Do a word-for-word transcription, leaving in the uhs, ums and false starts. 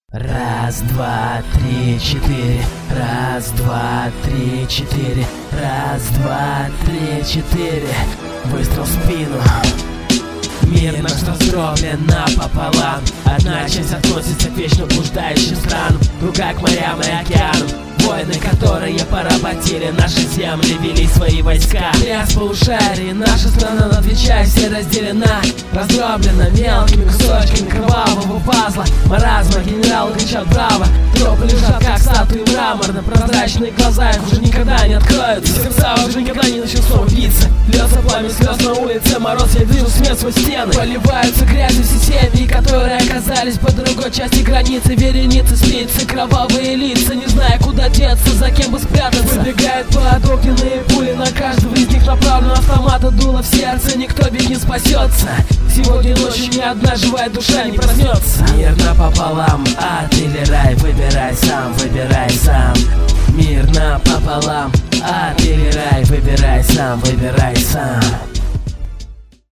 Раз, два, три, четыре. Раз, два, три, четыре. Раз, два, три, четыре. Выстрел в спину. Мир наш раздроблен напополам. Одна часть относится к вечно блуждающим странам, другая к морям и океанам. Войны, которые поработили наши земли, вели свои войска. Тряс полушарий, наша страна на две части разделена, раздроблена мелкими кусочками кровавого пазла. Маразма, генерал кричат браво. Тропы лежат как статуи мраморно, прозрачные глаза их уже никогда не откроются. Сердца уже никогда не начнут снова биться. Льется пламя слез на улице, мороз, я вижу смерть сквозь стены. Поливаются грязью все семьи, которые оказались по другой части границы. Вереницы спицы, кровавые лица, не зная куда деться, за кем бы спрятаться. Выбегают под огненные пули, на каждого из них направлен автомат, и дуло в сердце, никто ведь не спасется. Сегодня ночью ни одна живая душа не проснется. Мир напополам, ад или рай, выбирай сам, выбирай сам. Мир напополам, ад или рай, выбирай сам, выбирай сам.